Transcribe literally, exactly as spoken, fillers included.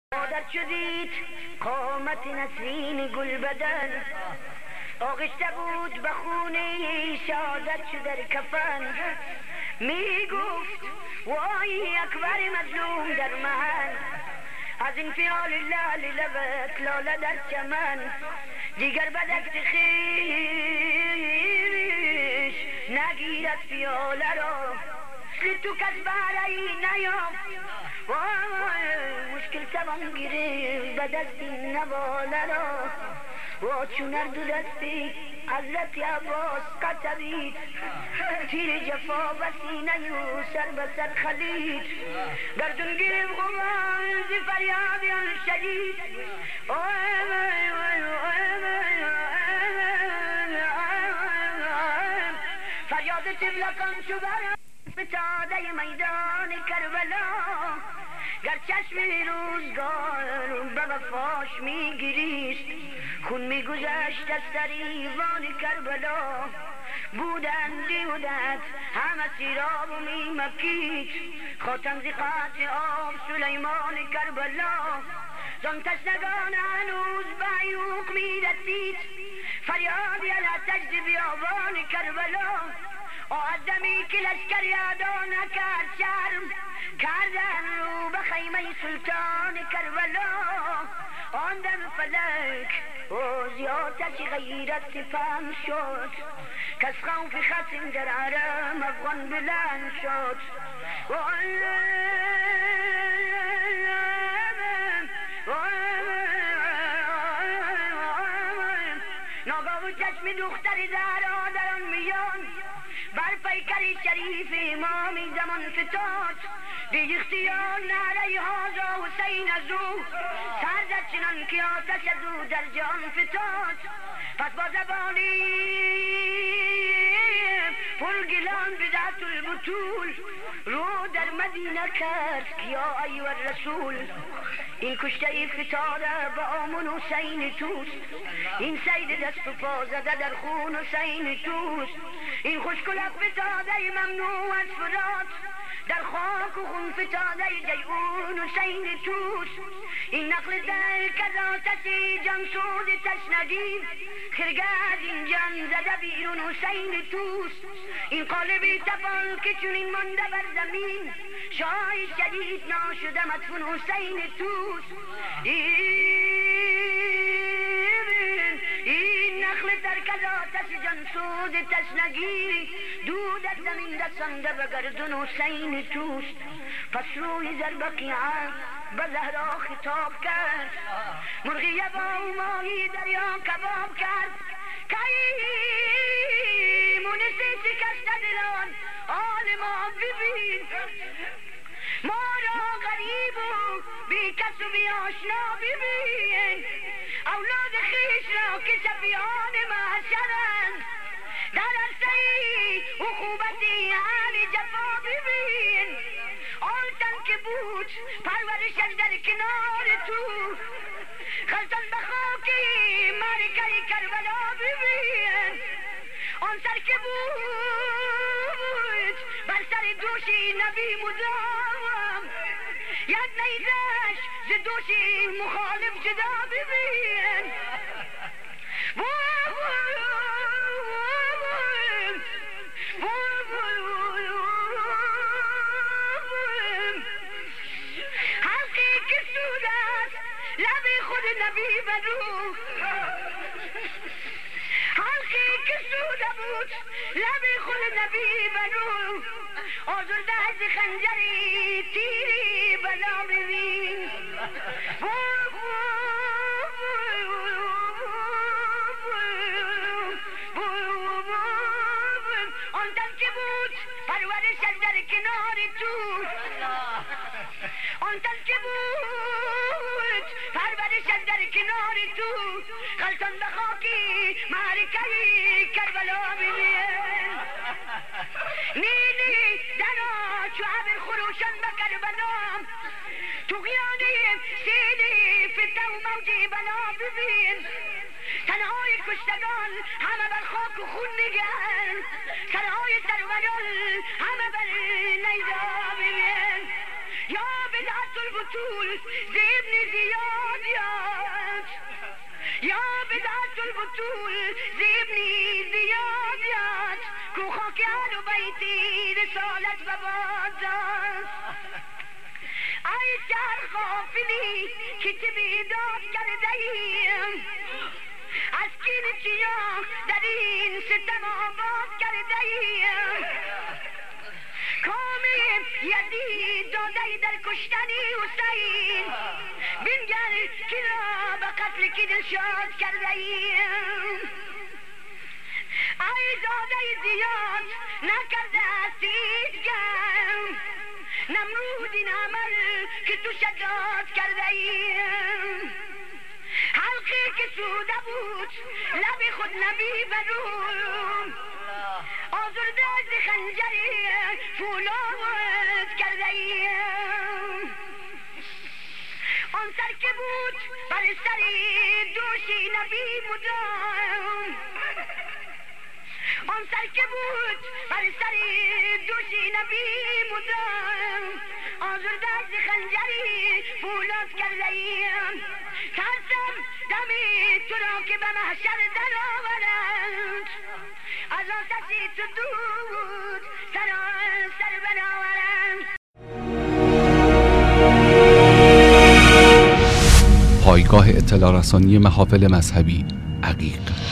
عادت شدید قامت نسرین گل بدن آغشته بود به خونه شهادت شد در کفن می گفت وای اکبر مظلوم در محل از این فیال لال لبت لاله در چمن دیگر بدک خیش نگیرد فیاله را تو کس برای نیام مشکل توان گیره به دست این نواله را و چون هر دو دستی حضرت عباس قطبید تیر جفا و سینه و سر به سر خلید گردون گرم غمان زی فریادیان شدید فریاد تبلکان شو برم فتاده میدان کربلا گر چشم روزگار به وفاش می گریست خون می گذشت از سریوان کربلا بودند بودند همه سیراب و می مکید خاتم زی قطع آب سلیمان کربلا زن تشنگان هنوز به عیوق می رسید فریادی علی تجد بیابان کربلا آدمی که لشکر یادا نکرد شرم کردن رو به خیمه سلطان کربلا آن دم فلک و زیادش غیرت فهم شد کس خوف خصم در عرم افغان بلند شد ناگاه چشم دختری زهرا در آن میان بر پیکر شریف امام زمان فتاد بی اختیار نعره هازا حسین از او سر زد چنان که آتش از او در جان فتاد پس با زبانی پرگلان به ذات البطول رو در مدینه کرد که یا ایوه الرسول این کشته فتاده به آمون حسین توست این سید دست و پا زده در خون حسین توست این خوشکلک فتاده ممنوع از فرات در خاک و خون فتاده جیعون حسین توست این نقل در کذاتشی جان سود تشنگی خرگرد این جان زده بیرون حسین توست این قالبی تفال که چون این مانده بر زمین شاه شدید ناشده مدفون حسین توست این این نخل ترکز آتش جان سود تشنگی دود از زمین رسانده به گردون حسین توست پس روی زربقیعه به زهرا خطاب کرد مرغی با ماهی دریا کباب کرد که مونسی شکسته دلان آل ما ببین ما را غریب و بی کس و بی آشنا ببین اولاد خیش را که شفیان محشرند در عرصه عقوبتی اهل جفا ببین آن تن که بود پرورشش در کنار تو خلطان به خاکی معرکه کربلا ببین آن سر که بود بر سر دوشی نبی مدام یک نیزش ز دوشی مخالف جدا ببین حلقی که سود است لب خود نبی بدو حلقی که سوده بود لب خود نبی بدو آزرده از خنجری تیری بلا ببین آن تن که بود پرورشش در کنار تو آن تن که بود پرورشش در کنار تو خلطان به خاکی معرکه کربلا ببین نیلی درا چو عبر خروشان به کربلا طغیان سیلی فتنه و موجی بلا ببین تنهای کشتگان همه بر خاک و خون نگن سرهای سروران همه بر نیزا ببین یا بدعت البطول زیب نزی بطول زیبنی زیادیات کو خاک اهل بیتی رسالت و بازات ای شهر غافلی که تو بیداد کرده ایم از کین چیا در این ستم آباد کرده ایم کامی یزید داده در کشتنی حسین بینگر که را به قتل کی دلشاد کرده ایم ای زاده زیاد نکرده استیدگم نمرود این عمل که تو شداد کرده ایم حلقی که سوده بود لب خود نبی بروم آزرده از خنجری فولاد کرده ایم آن سر که بود بر سری دوشی نبی مدام آن سر که بود بر سری دوشی نبی مدام آزرده از خنجری فولاد کرده ایم ترسم دمی تو را که به محشر در آورند از آتشی تو دود سر سر بناورند. پایگاه اطلاع رسانی محافل مذهبی عقیق